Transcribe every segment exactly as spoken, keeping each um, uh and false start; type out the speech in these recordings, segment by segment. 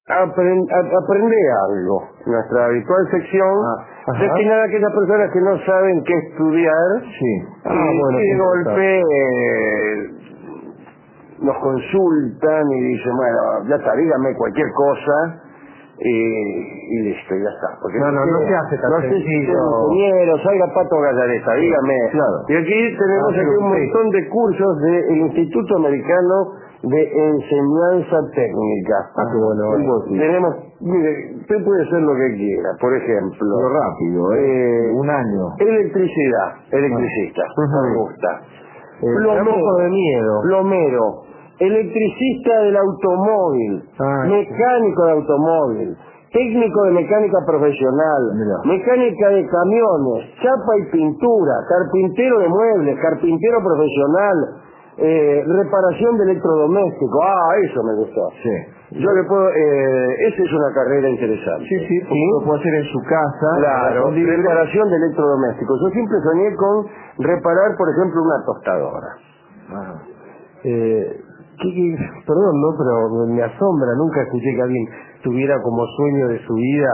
Aprend, aprende algo. Nuestra habitual sección ah, destinada a aquellas personas que no saben qué estudiar. Sí. Ah, y bueno, de golpe eh, nos consultan y dicen, bueno, ya está, dígame cualquier cosa. Y, y listo, ya está. Porque no, no, no se hace tan no sé si sencillo. soy ingeniero, salga Pato Gallareta, dígame. Claro. Y aquí tenemos Ah, aquí un montón de cursos del Instituto Americano de Enseñanza Técnica. Ah, qué bueno. Sí. Tenemos, mire, usted puede hacer lo que quiera, por ejemplo. Lo rápido, ¿eh? eh un año. Electricidad, electricista, uh-huh. me gusta. Eh, plomero, de miedo. plomero, electricista del automóvil, ah, mecánico de automóvil, técnico de mecánica profesional, Mira. mecánica de camiones, chapa y pintura, carpintero de muebles, carpintero profesional, eh, reparación de electrodomésticos. Ah, eso me gustó. Sí. Yo le puedo, eh, esa es una carrera interesante. Sí, sí, porque ¿sí? Lo puede hacer en su casa. Claro, reparación de electrodomésticos. Yo siempre soñé con reparar, por ejemplo, una tostadora. Ah. Eh, ¿qué, qué, perdón, ¿no? Pero me asombra, nunca escuché que alguien tuviera como sueño de su vida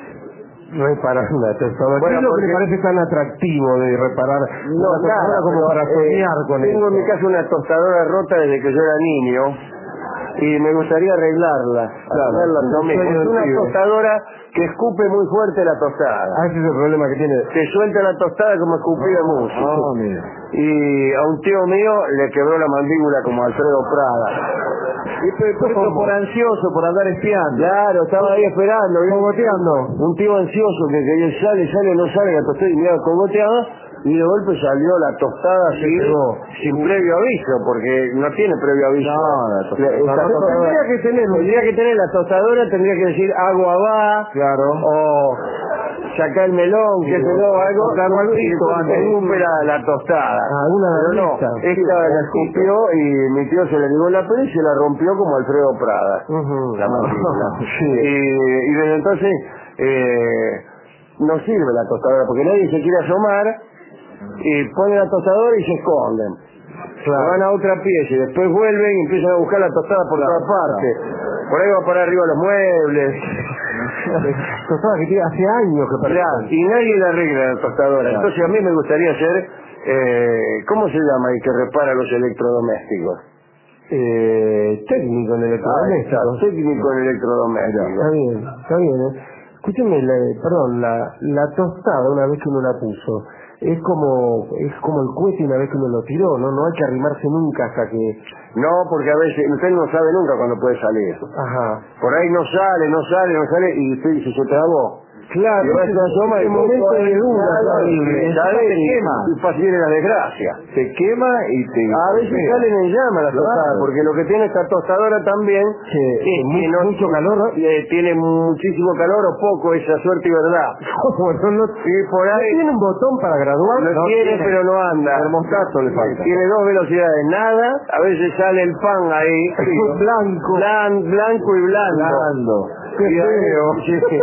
reparar una tostadora. Bueno, ¿qué es lo que le parece tan atractivo de reparar no, una tostadora nada, como pero, para soñar eh, con eso? Tengo en mi casa una tostadora rota desde que yo era niño y me gustaría arreglarla. Claro, arreglarla también. Es una pibe. tostadora que escupe muy fuerte la tostada. Ah, ese es el problema que tiene. Te suelta la tostada como escupida oh, mucho. Oh, mira. Y a un tío mío le quebró la mandíbula como a Alfredo Prada. Y por eso por ansioso, por andar espiando. Claro, estaba ahí esperando. Cogoteando. Un tío ansioso que quería sale, sale, no sale la tostada y mira, cogoteaba. Y de golpe salió la tostada así, sin previo aviso, porque no tiene previo aviso. No, la tostada. La, No, no, tendría que tener, tendría que tener la tostadora, tendría que decir agua va, claro, o sacar el melón, que se lo algo, y escupe la, la tostada. Ah, una Pero no, esta la escupió y mi tío se le ligó la pera y se la rompió como Alfredo Prada. Uh-huh. La mandíbula. Sí. Y, y desde entonces eh, no sirve la tostadora, porque nadie se quiere asomar. Y ponen la tostadora y se esconden. Claro. Van a otra pieza y después vuelven y empiezan a buscar la tostada por claro, todas partes. Claro. Por ahí va para arriba los muebles. Tostada que tiene hace años que perdón. Claro, y nadie le arregla la tostadora. Claro. Entonces a mí me gustaría ser, eh, ¿cómo se llama el que repara los electrodomésticos? Eh, técnico en electrodomésticos. Ah, técnico en electrodomésticos. Está bien, está bien. ¿eh? Escúcheme, la, perdón, la, la tostada una vez que uno la puso, es como es como el cohete una vez que uno lo tiró, ¿no? No hay que arrimarse nunca hasta que... No, porque a veces usted no sabe nunca cuándo puede salir. Ajá. Por ahí no sale, no sale, no sale y usted dice, se trabó. Claro, y vas a asoma el momento de duda, sale y quema. Y pasa viene la desgracia. Se quema y te... A veces salen en llama las tostadas, porque lo que tiene esta tostadora también sí, es muy, que no, mucho calor, ¿no? eh, tiene muchísimo calor o poco, esa suerte y verdad. Bueno, no, y por ahí ¿tiene un botón para graduar? Lo no, tiene, tiene, pero no anda. Termostato le falta. Tiene dos velocidades, nada, a veces sale el pan ahí. blanco. Blan, blanco y blando. Blando. Qué feo. Sí.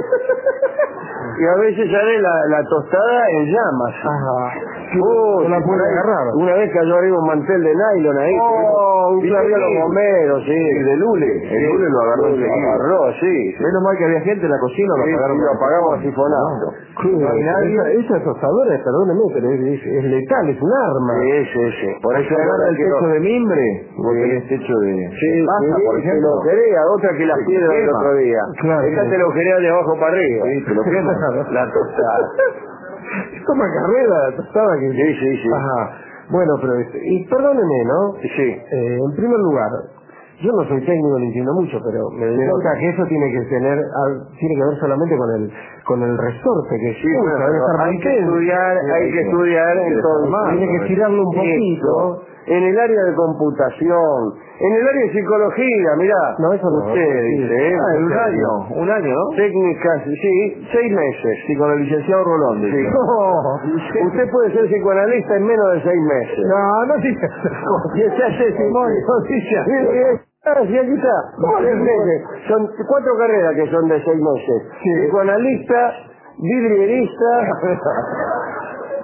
Y a veces sale la, la tostada en llamas. Ajá. Oh, no la puede agarrar. Una vez cayó arriba un mantel de nylon ahí. Oh, un clavío a los bomberos, sí. El de Lule. El sí, Lule lo agarró. Lo agarró, sí, sí. Menos mal que había gente en la cocina, lo sí, apagaron. Sí, lo apagamos a sifonazo. Esa, esa tostadora, perdóneme, pero es, es, es letal, es un arma. Sí, sí, sí. Por eso agarra el techo de mimbre, o sí. tenés techo de... Sí, baja, sí, por ejemplo. te lo quería, otra que la piedra del otro día. Claro. Esta te lo quería de abajo para arriba. Sí, te lo quema. La tostada. Es como carrera la tostada que... Sí, sí, sí. Ajá. Bueno, pero... Este, y perdóneme, ¿no? Sí. Eh, en primer lugar, yo no soy técnico, ni entiendo mucho, pero me doy cuenta que eso tiene que tener, tiene que ver solamente con el con el resorte que sí, bueno, debe estar hay que estudiar, hay que estudiar entonces. Tiene que estirarlo un poquito. En el área de computación, en el área de psicología, mirá. No, eso no. Usted dice, ¿eh? Ah, un año, un año, ¿no? Técnicas, sí, seis meses. Sí, con el licenciado Rolón. Sí. No, usted puede ser psicoanalista en menos de seis meses. No, no dice. Y ese es testimonio, dice. Ah, sí, aquí está. Seis meses. Son cuatro carreras que son de seis meses. Sí. Psicoanalista, vidrierista,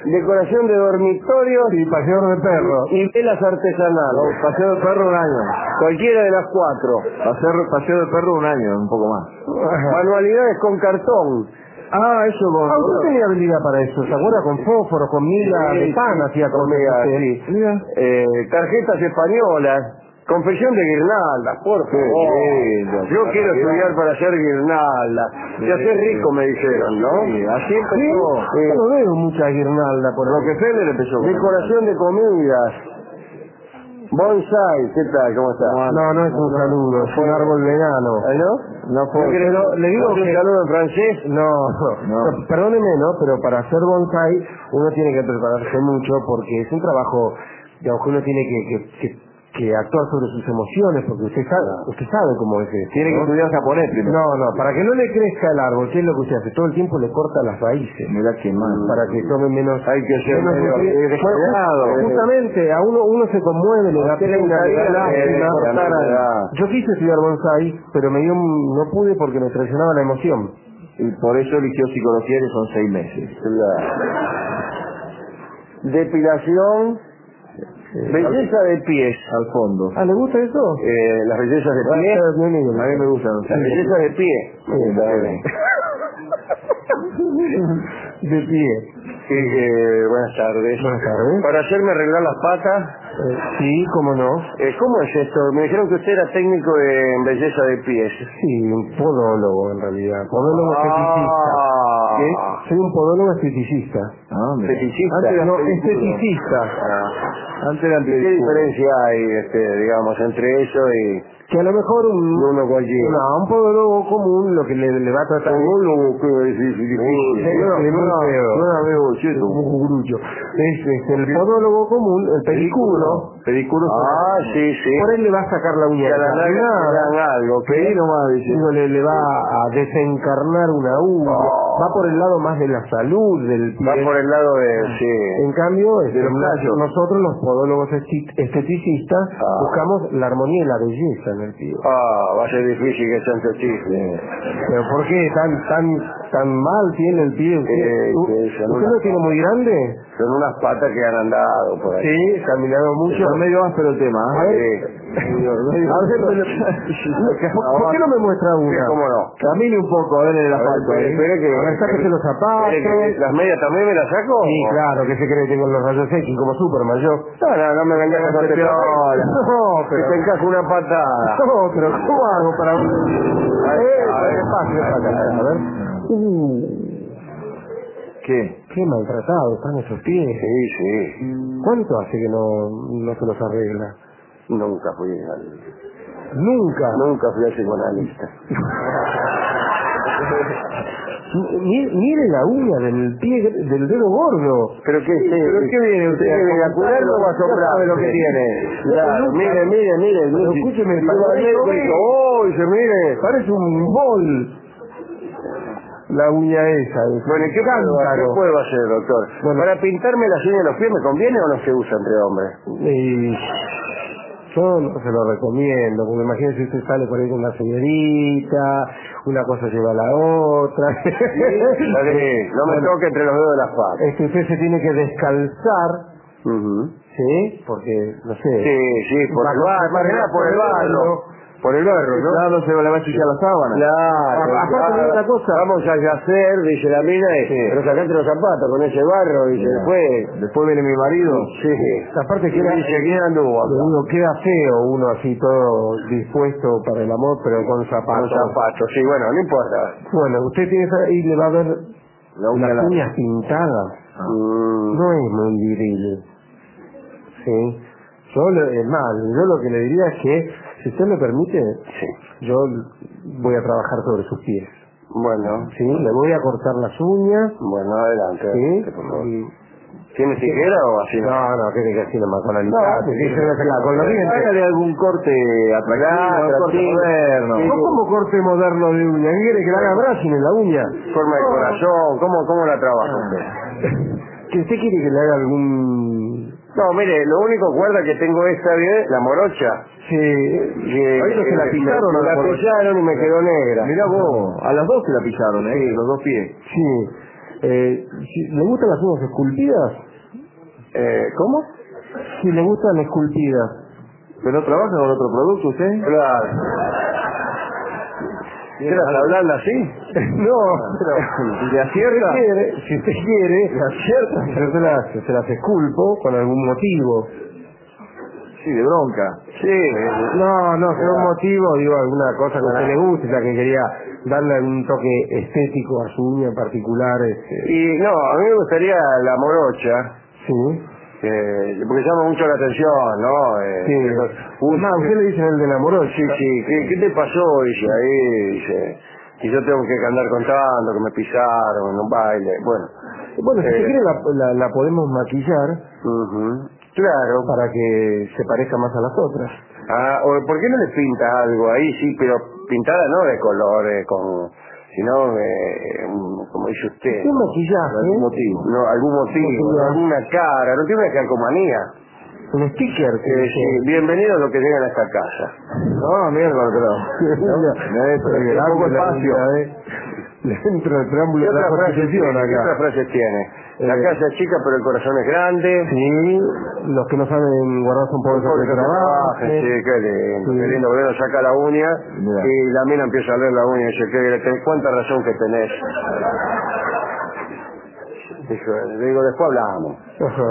decoración de dormitorios y paseador de perro. y velas artesanales. Paseo de perro un año. Cualquiera de las cuatro. Hacer paseo de perro un año, un poco más. Manualidades con cartón. Ah, eso vos. Ah, usted tenía habilidad para eso, ¿se acuerda? Con fósforo, con miga Sí, de pan, sí, hacía con cosas. miga, usted. sí. Eh, tarjetas españolas. Confección de guirnaldas, por favor. lindo. Yo quiero estudiar para hacer guirnaldas. Sí, Te haces sí. rico, me dijeron, ¿no? Sí, así Sí, empezó. yo no veo mucha guirnalda por ahí. Rockefeller empezó con Decoración de comidas. Bonsai, ¿qué tal? ¿Cómo está? No, no es un saludo, es un árbol vegano. ¿Ah, no? No fue. Pero le digo ¿Un que... saludo en francés? No, no, No. perdóneme, ¿no? Pero para hacer bonsai uno tiene que prepararse mucho porque es un trabajo, digamos, que uno tiene que, que, que, que actuar sobre sus emociones, porque usted sabe, usted sabe cómo es esto, Tiene que ¿no? estudiar japonés primero. No, no, para que no le crezca el árbol, ¿qué es lo que usted hace? Todo el tiempo le corta las raíces. Mirá qué mal. Para que tome menos... Hay que ser menos medio nutri- descuidado. Ju- Justamente, a uno uno se conmueve, le da usted le pena, le da gustaría, lástima. eh, cortar a- Yo quise estudiar bonsai, pero me dio, un- no pude porque me traicionaba la emoción. Y por eso eligió psicología, que son seis meses. Depilación. Belleza de pies. Al fondo. Ah, ¿le gusta eso? Eh, las bellezas de Ah, pie. está bien, bien. A mí me gustan. Las bellezas de pie. De pie. Sí, eh, buenas tardes. Buenas tardes. Para hacerme arreglar las patas. Eh, sí, cómo no. Eh, ¿Cómo es esto? Me dijeron que usted era técnico en belleza de pies. Sí, un podólogo en realidad. Podólogo esteticista. Ah. ¿Qué? Soy un podólogo esteticista. Ah, mira. Feticista. Antes era No, pedicuro. esteticista. Ah. Antes era ¿Qué pedicuro. diferencia hay, este, digamos, entre eso y Que a lo mejor un, uno cualquiera? no, un podólogo común lo que le, le va a tratar Podólogo, ¿qué es difícil? Sí, es muy feo. No, veo, chico. un cucurucho. Es, es el podólogo común, el pedicuro. Pedicuro. Ah, sí, sí. Por él le va a sacar la uña. Que a la larga Nada. le dan algo. Pedí ¿Qué? nomás, dice. Digo, le, le va a desencarnar una uña. Oh. Va por el lado más de la salud del pie. Va por el lado de... Sí. En cambio, este, los callos. nosotros los podólogos esti- esteticistas Ah. buscamos la armonía y la belleza en el pie. Ah, va a ser difícil que sean testigos. Pero ¿por qué tan tan tan mal tiene el pie? ¿Usted, Eh, u- que son ¿usted una- lo tiene muy grande? Son unas patas que han andado por ahí. Sí, caminado mucho. Está medio áspero el tema. A ¿eh? ver. Medio- A medio- ver, pero- ¿por, por qué no me muestra Sí, una? ¿Cómo no? Camine un poco, a ver en el A ver, asfalto. espere, ¿eh? espere que... A ver, sáquese los zapatos. espere que- ¿Las medias también me las saco? Sí, claro, que se cree que tengo los rayos X como Superman, yo. No, no, no me vengas a hacer piola. No, Que pero... te encaja una patada. No, pero ¿cómo hago para...? ver, Eh, a ver. qué fácil, qué fácil. A ver. Uh, ¿Qué? qué maltratados están esos pies. Sí, sí. ¿Cuánto hace que no, no se los arregla? Nunca fui al... Nunca. Nunca fui al psicoanalista. Mi- Mire la uña del pie, del dedo gordo. ¿Pero qué es? ¿Pero qué viene usted? ¿Usted viene a curarlo o a asombrar? ¿Sabe lo que tiene? Claro, mire, mire, mire. Pero mire. escúcheme, Y parece- va al médico y dice, ¡oh! Dice, mire. Parece un bol. La uña esa. Es Bueno, ¿y qué puedo, hacer? cántaro. ¿Qué puedo hacer, doctor? Bueno. ¿Para pintarme las uñas de los pies me conviene o no se usa entre hombres? Y yo no se lo recomiendo, porque imagínese usted sale por ahí con una señorita, una cosa lleva a la otra. Dale, no me Bueno, toque entre los dedos de las patas. es que usted se tiene que descalzar, Ujú. ¿sí? Porque, no sé. Sí, sí, por el Bajo- barro, más que nada por el barro. Por el barro, ¿no? Claro, no se le va a ensuciar la sábana. Claro. A- aparte de otra cosa. Vamos a yacer, dice la mina, y, Sí. pero sacate los zapatos con ese barro, dice, Mira. después... Después viene mi marido. Sí. Aparte Y queda, dice, ¿quién anduvo acá? uno queda feo, uno así todo dispuesto para el amor, pero con Con zapatos. zapatos, sí, bueno, no importa. Bueno, usted tiene esa, y le va a ver La uña las larga. uñas pintadas. Mm. No es muy viril. ¿Sí? Yo, le- es más, yo lo que le diría es que, si usted me permite, Sí. yo voy a trabajar sobre sus pies. Bueno, ¿Sí? Le voy a cortar las uñas. bueno, adelante. ¿Sí? Por favor. Y- ¿Tiene tijera o así? No, no, tiene que así nomás con la No, alicate, sí, se lo saca con los dientes. Hágale algún corte atractivo, Claro, un corte atractivo. moderno. Sí. ¿No como corte moderno de uña? ¿Qué quiere que le haga brushing en la uña? Forma de corazón, ¿cómo, cómo la trabaja usted? ¿Que usted quiere que le haga algún...? No, mire, lo único cuerda que tengo esta bien, la morocha. Sí, Que, ahorita se la eh, pisaron me a la la morocha. pisaron y me quedó negra. Mirá vos, a las dos se la pisaron, ¿eh? Los dos pies. Sí. Eh, si, ¿Le gustan las uñas esculpidas? Eh, ¿Cómo? Si le gustan esculpidas. ¿Pero no trabaja con otro producto usted? Claro. ¿Quieres hablarla así? No, pero ¿Le acierta? si usted quiere, si usted quiere, ¿Le acierta? yo se las, se las esculpo con algún motivo. Sí, de bronca. Sí. No, no, con un motivo, digo, alguna cosa que a usted le guste, ya que quería darle algún toque estético a su uña en particular. Este. Y no, a mí me gustaría la morocha, Sí. eh, porque llama mucho la atención, ¿no? Eh, Sí. un- Más, usted le dicen el de la morocha. Sí, sí, ¿qué, qué te pasó? Dice ahí, dice, y yo tengo que andar contando que me pisaron en un baile, bueno. Bueno, si Eh, se quiere la, la, la podemos maquillar ujú, claro. para que se parezca más a las otras. Ah, o ¿por qué no le pintas algo ahí? Sí, pero pintada no de colores, con, sino, eh, un- como dice usted, ¿Qué maquillaje? algún motivo, no, algún motivo, Motivo. alguna cara, no tiene una calcomanía. Un sticker. que Eh, dice. sí, bienvenido a lo que llegan a esta casa. No, mierda, pero... ¿No? Hay poco espacio. Dentro del preámbulo ¿Qué de la otra frase Constitución tiene? ¿Qué acá. otra frase tiene? La Eh, casa es chica pero el corazón es grande. Sí, los que no saben guardar son pobres Porque que trabajan. trabaje, sí, qué lindo, Sí. qué lindo, porque uno saca la uña Mira. y la mina empieza a leer la uña y dice, ¿qué, cuánta razón que tenés? Dijo, le digo, después hablamos. Ajá.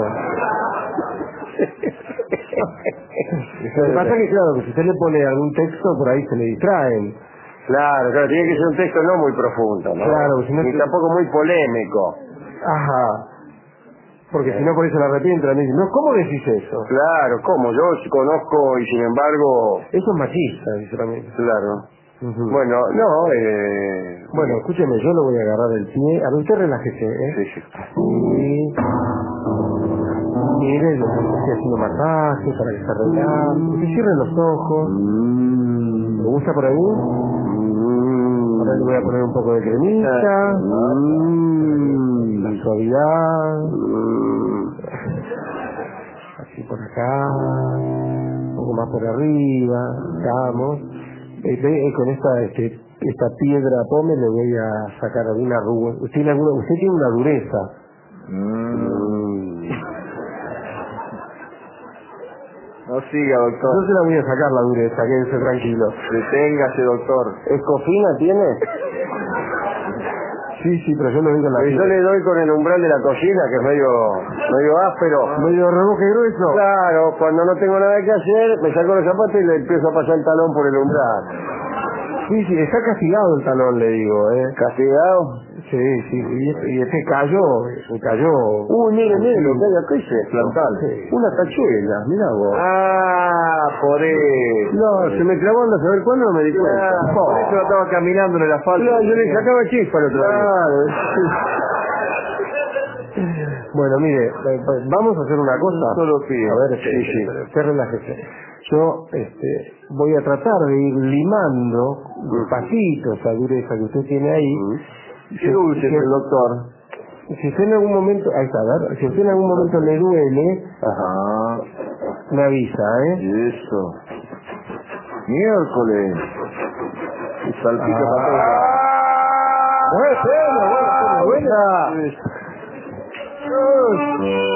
Lo que pasa es que, claro, que si usted le pone algún texto, por ahí se le distraen. Claro, claro, tiene que ser un texto no muy profundo, ¿no? Claro, si no Ni te- tampoco muy polémico. Ajá. Porque si no, por eso la arrepienten. Me dicen, no, ¿cómo decís eso? Claro, ¿cómo? Yo conozco y sin embargo, Eso es machista, dice también. claro. Ujú. Bueno, no, eh... Bueno, escúcheme, yo lo voy a agarrar del pie. A ver, usted relájese, ¿eh? Sí, sí. Así. Mire, yo estoy haciendo masajes para que se relaje. Usted cierre los ojos. ¿Le gusta por ahí? Ahora le voy a poner un poco de cremita. La suavidad. Así por acá. Un poco más por arriba. Estamos. Eh, ve, eh, con esta este, esta piedra pome le voy a sacar alguna arruga. Usted tiene alguna, usted tiene una dureza. Mm. No siga, doctor. Yo se la voy a sacar la dureza, quédese tranquilo. Deténgase, doctor. ¿Escofina tiene? Sí, sí, pero yo lo digo en la Pues yo piel. le doy con el umbral de la cocina, que es medio, medio áspero. Medio reboque grueso. Claro, cuando no tengo nada que hacer, me saco los zapatos y le empiezo a pasar el talón por el umbral. Sí, sí, está castigado el talón, le digo, ¿eh? ¿Castigado? Sí, sí, y, y este cayó, se cayó. Uy, mire, mire lo que hay acá, ¿qué es esto? Plantal. Sí. Una tachuela, mirá vos. Ah, por eso. No, se me clavó anda a saber cuándo, no me di cuenta. Ah, por eso yo estaba caminando en el asfalto. Claro, yo le sacaba chispa el otro día. Claro, Bueno, mire, eh, pues, vamos a hacer una cosa. Solo pido. A ver, Sí, este, sí. pero usted relájese. Yo este, voy a tratar de ir limando despacito esa dureza que usted tiene ahí. Qué dulce Si- es el doctor. Si usted en algún momento, ahí está, a ver, si usted en algún momento le duele, Ajá. me avisa, ¿eh? Eso. Miércoles. Y salpica Ah. para todos. Bueno, bueno, bueno, bueno. Eso.